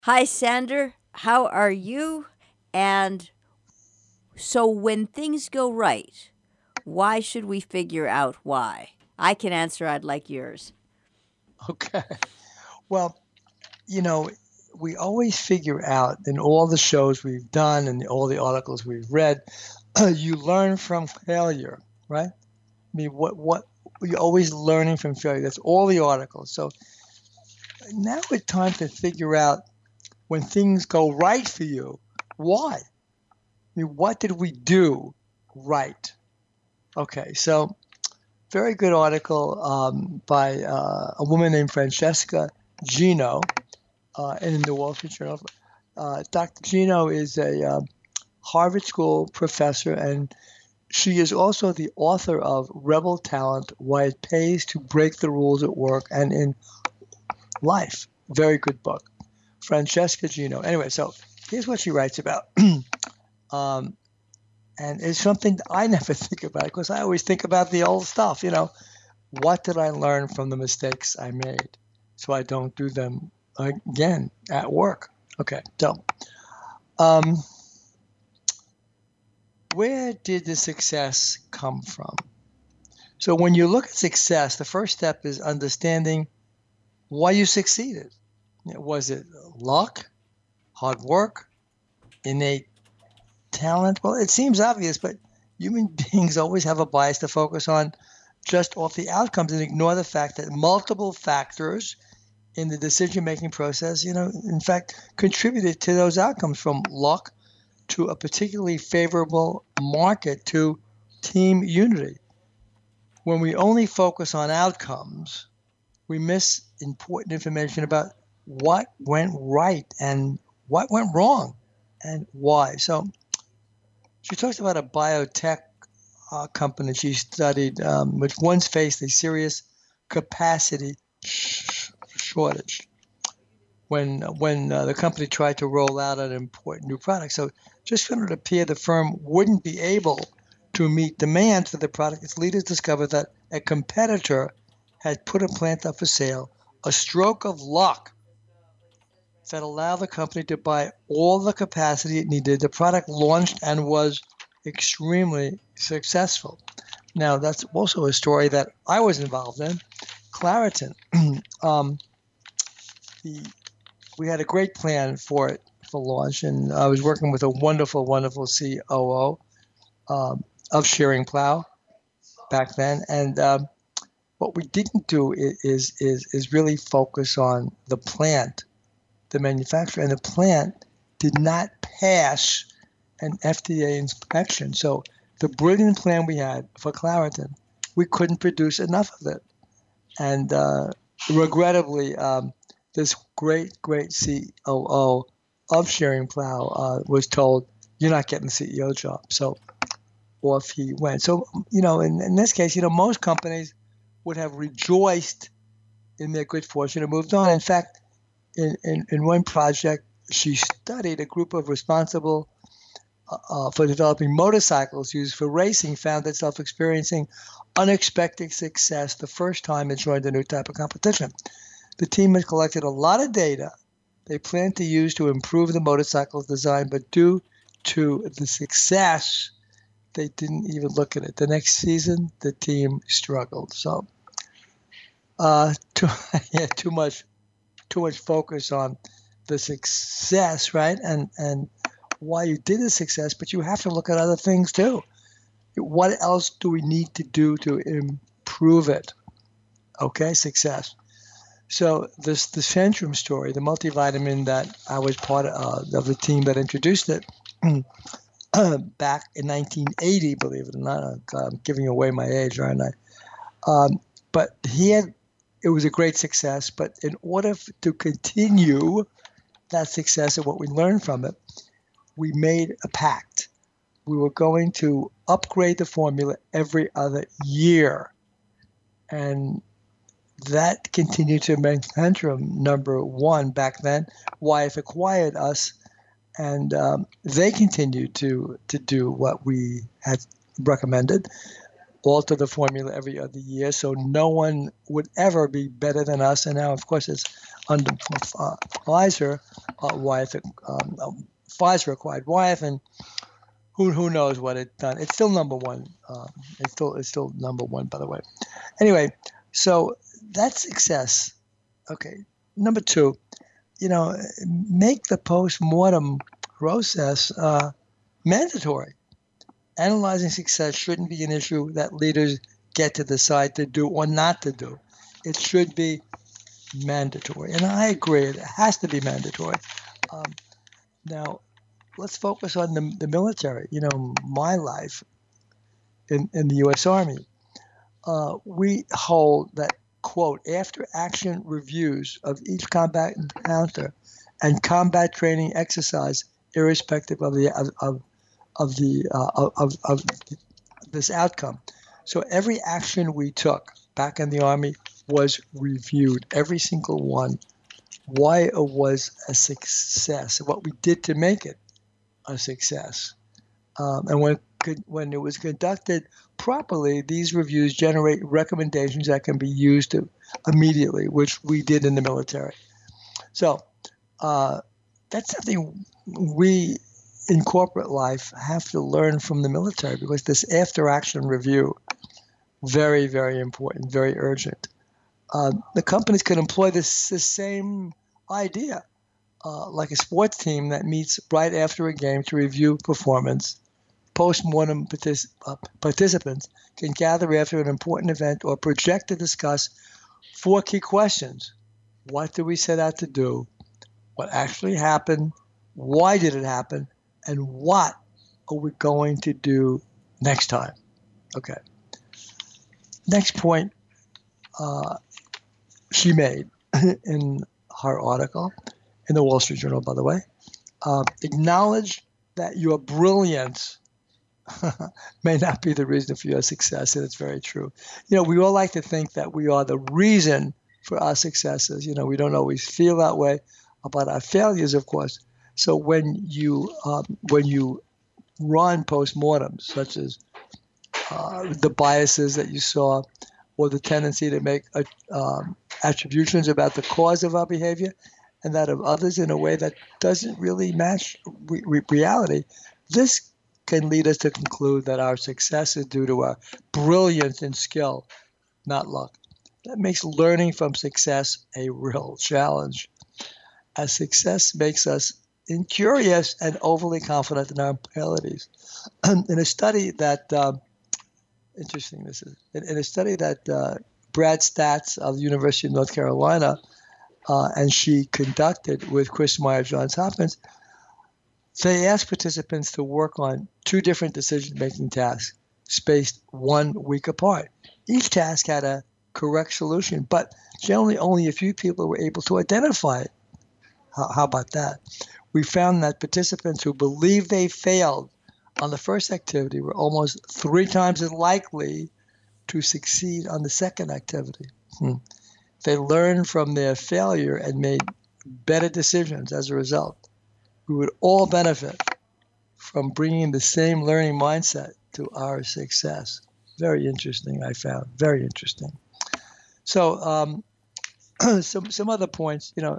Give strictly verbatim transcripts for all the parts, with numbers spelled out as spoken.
Hi, Sander. How are you? And so, when things go right, why should we figure out why? I can answer, I'd like yours. Okay. Well, you know, we always figure out in all the shows we've done and all the articles we've read, you learn from failure, right? I mean, what what you're always learning from failure. That's all the articles. So now it's time to figure out when things go right for you, why? I mean, what did we do right? Okay, so very good article um, by uh, a woman named Francesca Gino uh, in the Wall Street Journal. Uh, Doctor Gino is a uh, Harvard School professor, and she is also the author of Rebel Talent: Why It Pays to Break the Rules at Work and in Life. Very good book. Francesca Gino. Anyway, so here's what she writes about. um, and it's something I never think about because I always think about the old stuff. You know, what did I learn from the mistakes I made so I don't do them again at work? Okay, so um, where did the success come from? So when you look at success, the first step is understanding why you succeeded. Was it luck, hard work, innate talent? Well, it seems obvious, but human beings always have a bias to focus on just off the outcomes and ignore the fact that multiple factors in the decision-making process, you know, in fact, contributed to those outcomes, from luck to a particularly favorable market to team unity. When we only focus on outcomes, we miss important information about what went right and what went wrong and why. So she talks about a biotech uh, company she studied, um, which once faced a serious capacity sh- shortage when when uh, the company tried to roll out an important new product. So just when it appeared the firm wouldn't be able to meet demand for the product, its leaders discovered that a competitor had put a plant up for sale. A stroke of luck that allowed the company to buy all the capacity it needed. The product launched and was extremely successful. Now, that's also a story that I was involved in. Claritin. um, the, we had a great plan for it for launch, and I was working with a wonderful, wonderful C O O um, of Schering-Plough back then. And um, what we didn't do is, is is really focus on the plant, the manufacturer, and the plant did not pass an F D A inspection. So the brilliant plan we had for Claritin, we couldn't produce enough of it. And uh, regrettably, um, this great, great C O O of Schering-Plough uh, was told, "You're not getting the C E O job." So off he went. So, you know, in, in this case, you know, most companies would have rejoiced in their good fortune and moved on. In fact, in, in, in one project, she studied a group of responsible uh, uh, for developing motorcycles used for racing, found itself experiencing unexpected success the first time it joined a new type of competition. The team had collected a lot of data they planned to use to improve the motorcycle's design, but due to the success, they didn't even look at it. The next season, the team struggled. So, uh, too, yeah, too much, too much focus on the success, right? And and why you did the success, but you have to look at other things too. What else do we need to do to improve it? Okay, success. So this the Centrum story, the multivitamin that I was part of, uh, of the team that introduced it back in nineteen eighty, believe it or not. I'm giving away my age, aren't I? Um, but he had, it was a great success. But in order to continue that success and what we learned from it, we made a pact. We were going to upgrade the formula every other year. And that continued to make Centrum number one back then. Wyeth acquired us, and um, they continued to to do what we had recommended. alter the formula every other year, so no one would ever be better than us. And now, of course, it's under uh, Pfizer, uh, Wyeth, um, uh, Pfizer acquired Wyeth, and who who knows what it's done. It's still number one. Um, it's still it's still number one, by the way. Anyway, so that's success. Okay. Number two, you know, make the post-mortem process uh, mandatory. Analyzing success shouldn't be an issue that leaders get to decide to do or not to do. It should be mandatory. And I agree, it has to be mandatory. Um, now, let's focus on the, the military. You know, my life in, in the U S Army, uh, we hold that, quote, after action reviews of each combat encounter and combat training exercise, irrespective of the of, of of the uh, of, of this outcome. So every action we took back in the Army was reviewed, every single one, why it was a success, what we did to make it a success. Um, and when when it was conducted properly, these reviews generate recommendations that can be used to immediately, which we did in the military. So uh, that's something we in corporate life have to learn from the military, because this after-action review, very, very important, very urgent. Uh, the companies could employ this, this same idea, uh, like a sports team that meets right after a game to review performance. Post-mortem partic- uh, participants can gather after an important event or project to discuss four key questions. What did we set out to do? What actually happened? Why did it happen? And what are we going to do next time? Okay. Next point uh, she made in her article, in the Wall Street Journal, by the way, uh, acknowledge that your brilliance may not be the reason for your success, and it's very true. You know, we all like to think that we are the reason for our successes. You know, we don't always feel that way about our failures, of course. So when you um, when you run postmortems, such as uh, the biases that you saw, or the tendency to make uh, um, attributions about the cause of our behavior and that of others in a way that doesn't really match re- re- reality, this can lead us to conclude that our success is due to our brilliance and skill, not luck. That makes learning from success a real challenge, as success makes us incurious and overly confident in our abilities. In a study that, uh, interesting this is, in, in a study that uh, Brad Statz of the University of North Carolina uh, and she conducted with Chris Meyer, Johns Hopkins, they asked participants to work on two different decision-making tasks spaced one week apart. Each task had a correct solution, but generally only a few people were able to identify it. How, how about that? We found that participants who believed they failed on the first activity were almost three times as likely to succeed on the second activity. Hmm. They learned from their failure and made better decisions as a result. We would all benefit from bringing the same learning mindset to our success. Very interesting, I found. Very interesting. So um, some some other points, you know,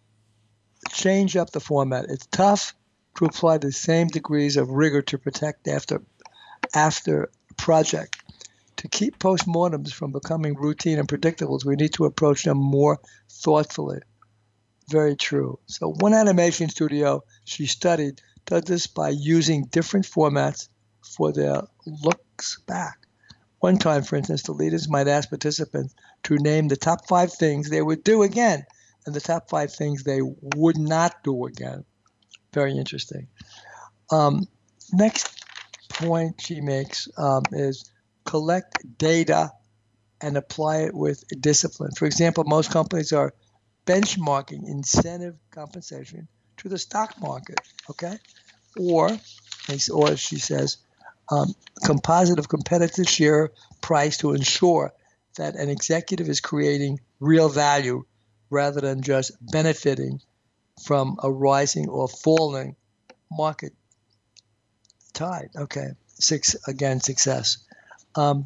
change up the format. It's tough to apply the same degrees of rigor to protect after after project. To keep postmortems from becoming routine and predictables, we need to approach them more thoughtfully. Very true. So one animation studio she studied does this by using different formats for their looks back. One time, for instance, the leaders might ask participants to name the top five things they would do again and the top five things they would not do again. Very interesting. Um, next point she makes um, is collect data and apply it with discipline. For example, most companies are benchmarking incentive compensation to the stock market, okay? Or, or she says, um, composite of competitive share price to ensure that an executive is creating real value rather than just benefiting from a rising or falling market tide. Okay, six again, success. Um,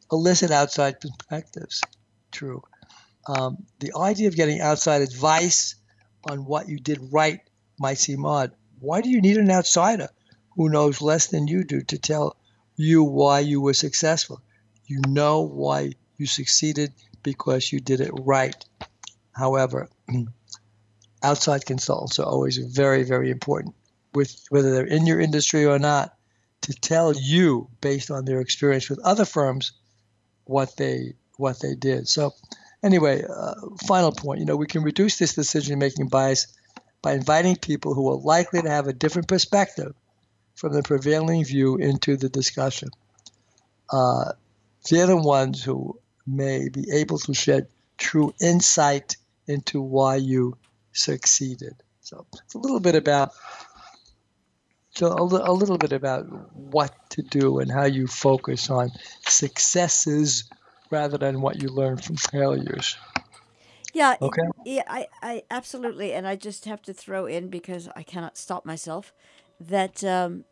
elicit outside perspectives. True. Um, the idea of getting outside advice on what you did right might seem odd. Why do you need an outsider who knows less than you do to tell you why you were successful? You know why you succeeded because you did it right. However, outside consultants are always very, very important, with whether they're in your industry or not, to tell you based on their experience with other firms what they what they did. So anyway, uh, final point, you know, we can reduce this decision-making bias by inviting people who are likely to have a different perspective from the prevailing view into the discussion. Uh, they're the ones who may be able to shed true insight into why you succeeded. So it's a little bit about so a, a little bit about what to do and how you focus on successes rather than what you learn from failures. Yeah, it- Okay. yeah, I, I absolutely, and I just have to throw in because I cannot stop myself that um,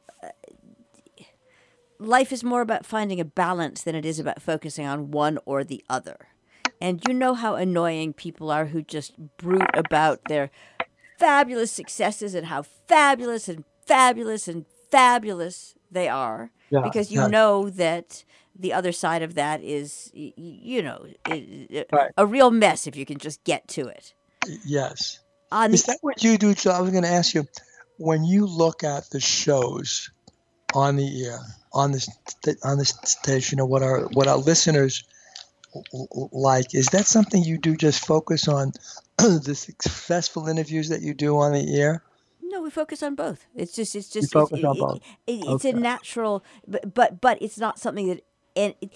life is more about finding a balance than it is about focusing on one or the other. And you know how annoying people are who just brute about their fabulous successes and how fabulous and fabulous and fabulous they are, Yeah, because you yeah. know that the other side of that is, y- y- you know, i- Right. a real mess if you can just get to it. Yes. On Is that what you do? So I was going to ask you, when you look at the shows on the air, on the st- on the station, or what our what our listeners l- l- like, is that something you do? Just focus on the successful interviews that you do on the air? No, we focus on both. It's just, it's You just, it's, focus it, on it, both. it, it's a Okay. natural, but, but, but it's not something that, and it,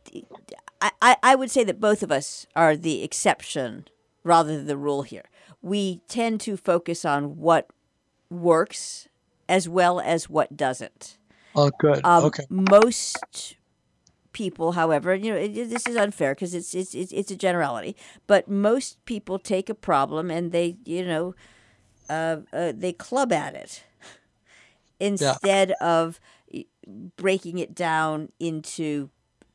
I, I I would say that both of us are the exception rather than the rule here. We tend to focus on what works as well as what doesn't. Oh, good. Um, Okay. most people, however, you know, it, this is unfair because it's, it's it's it's a generality, but most people take a problem and they, you know, uh, uh, they club at it Yeah. instead of eh, breaking it down into,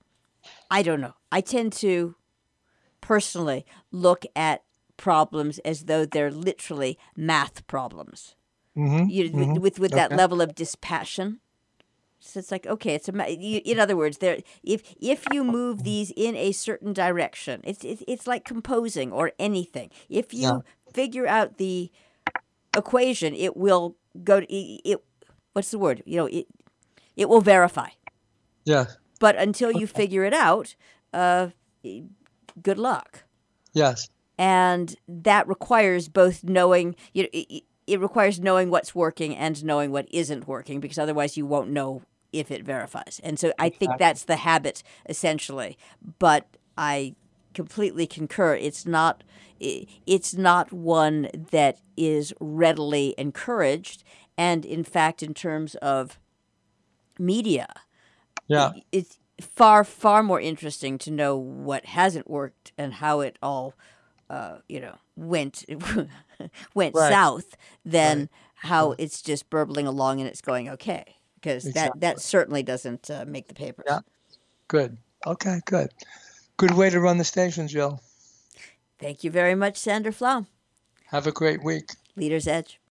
I don't know. I tend to personally look at problems as though they're literally math problems. Mm-hmm. You Mm-hmm. with with that Okay. level of dispassion. So it's like, okay, it's a ma- you, in other words, there if if you move these in a certain direction, it's it's, it's like composing or anything. If Yeah. you figure out the equation, it will go to it, it what's the word? You know, it it will verify. Yeah. But until you figure it out, uh, good luck. Yes. And that requires both knowing, you know, it, it requires knowing what's working and knowing what isn't working, because otherwise you won't know if it verifies. And so I think Exactly. that's the habit essentially. But I completely concur. It's not i- it's not one that is readily encouraged. And in fact, in terms of media, Yeah. i- it's far far more interesting to know what hasn't worked and how it all uh, you know went went Right. south than Right. how Right. it's just burbling along and it's going okay, because that Exactly. that certainly doesn't uh, make the papers. Yeah. Good. Okay. Good. Good way to run the station, Jill. Thank you very much, Sandra Flaum. Have a great week. Leader's Edge.